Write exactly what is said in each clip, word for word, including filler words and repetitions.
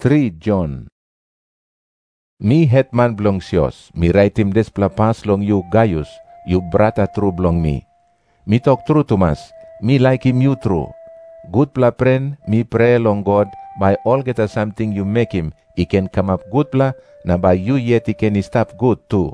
three John. Mi hetman blong sios, mi write him despla pas long you Gaius, you brata true blong mi. Mi talk true Thomas, mi like him you true. Good pla pren, mi pray long God, by all get a something you make him, he can come up good pla, na by you yet he can stop good too.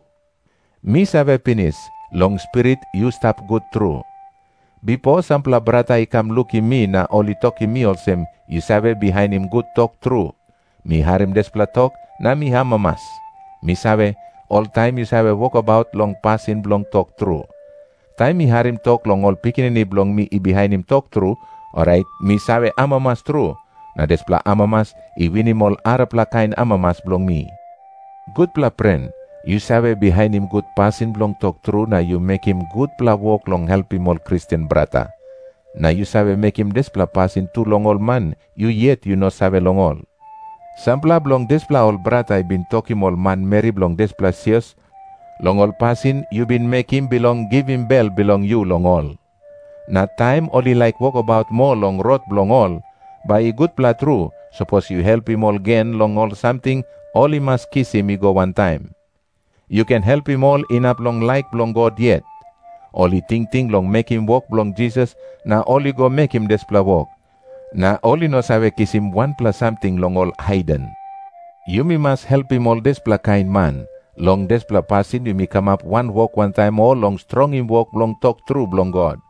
Mi save pinis, long spirit you stop good true. Before sampla brata I come look in me na only talk in me also, you save behind him good talk true. Mi harim despla talk, na mi hamamas. Mi save, all time you save walk about long passing blong talk true. Time mi harim talk long all picking ni blong mi I behind him talk true, alright, mi save amamas true. Na despla amamas, I win him all arapla kain amamas blong mi. Good pla pren, you save behind him good passing blong talk true na you make him good pla walk long help him all Christian brata. Na you save make him despla passing too long all man, you yet you no save long all. Sampla blong despla all brata I been talking all man Mary blong despla sios, long all passing you been make him belong give him bell belong you long all. Na time only like walk about more long road blong all, by a good pla true, suppose you help him all again long all something, all he must kiss him he go one time. You can help him all in up long like blong God yet. Only ting ting long make him walk blong Jesus, na only go make him despla walk. Na only no save kiss him one plus something long all hidden. You me must help him all despla kind man. Long despla passing you me come up one walk one time all long strong him walk long talk true blong God.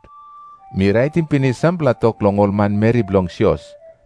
Mi write him pinis sampla talk long all man Mary blong sios.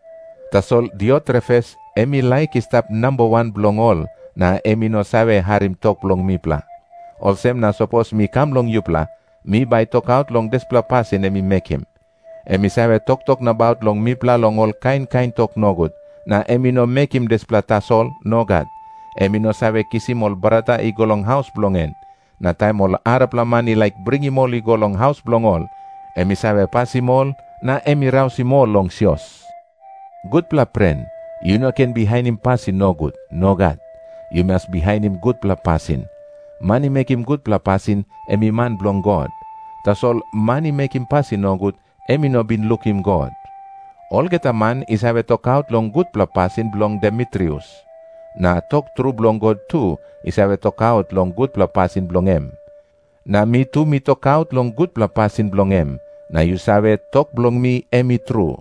Tasol Diotrephes emi like stop number one blong all, na emi no save harim talk blong mi pla. Olsem na suppose mi come long you pla, mi by talk out long despla passing emi make him. Emi save talk talk about long mi pla long all kind kind talk no good, na emi no make him despla tasol no God. Emi no save kiss him all brata I go long house blong en. Na time all arapla mani like bring him all I go long house blong all. Emi save pass him all, na emi rouse him all long sios. Good pla pren, you no can behind him passing no good, no God. You must behind him good pla passing. Money make him good pla passing, emi man blong God. That's all money make him passing no good, emi no been look him God. All get a man is have a talk out long good pla passing blong Demetrius. Na talk true blong God too is have a talk out long good pla passing blong em. Na me too me talk out long good pla passing blong em. Na you save talk blong me emi true.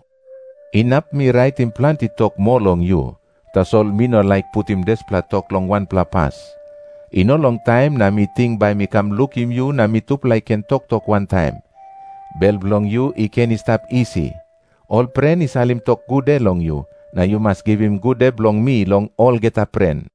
Inap me write him plenty talk more long you. Tas all me no like put him despla talk long one pla pass. In no long time na me think by me come look him you na me tup like can talk talk one time. Bell blong you he can stop easy. All pren is all him talk good day long you. Na you must give him good day blong me long all get a pren.